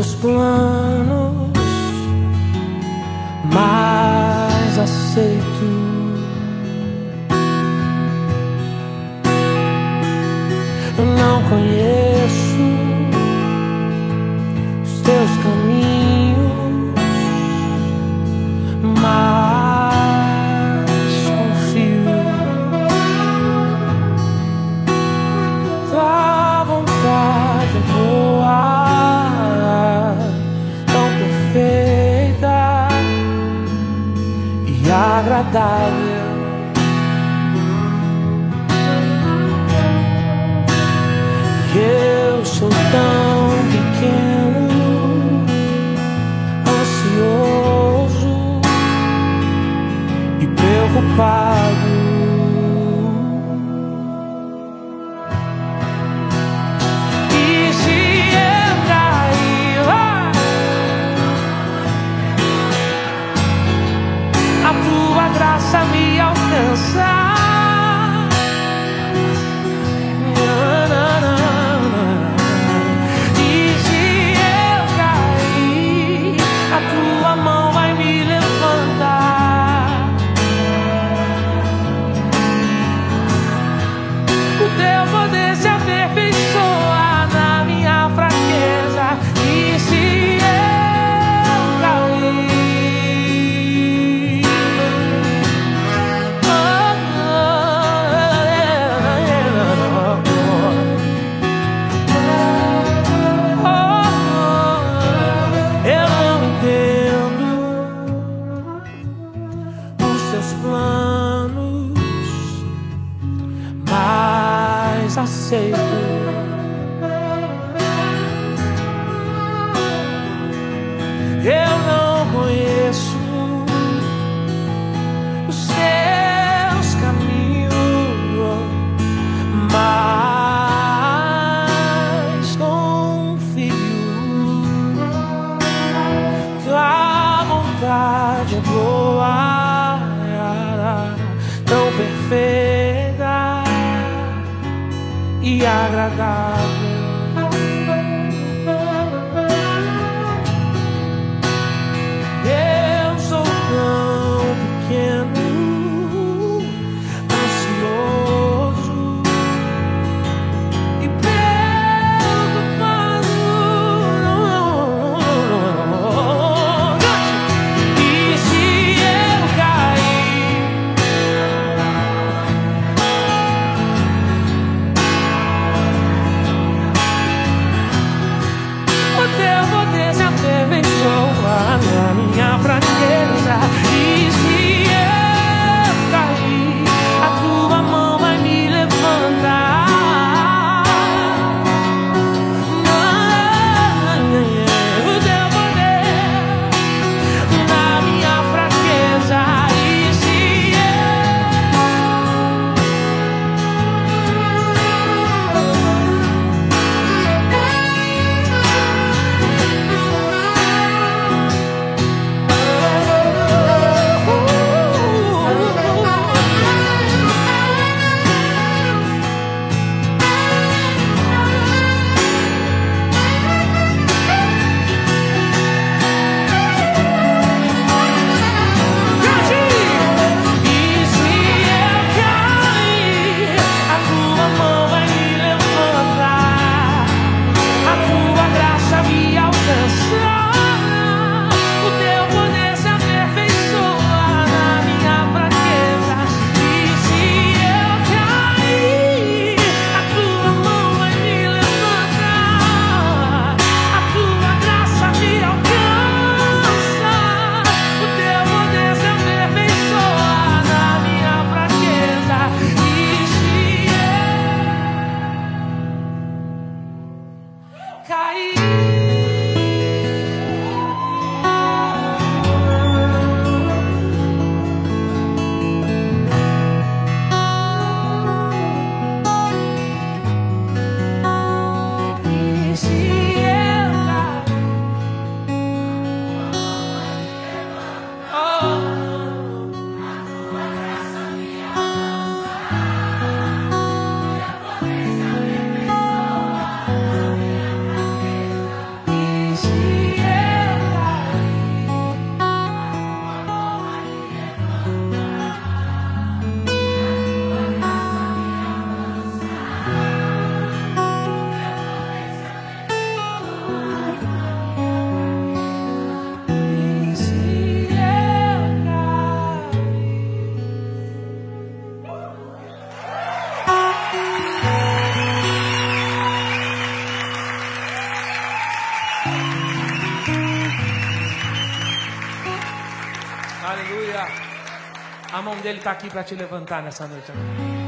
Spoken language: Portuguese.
seus planos, mas aceito. Eu não conheço os teus caminhos, mas confio. Tua vontade é boa, tão perfeita e agradável. Eu sou tão pequeno, ansioso e preocupado. E se eu cair lá, a tua graça me alcançar. Planos, mas aceito. Eu não conheço os seus caminhos, mas confio. Tua vontade é boa, tão perfeita e agradável. Eu sou tão pequeno, ansioso e preocupado. E se eu cair, A mão dele está aqui para te levantar nessa noite. Amém.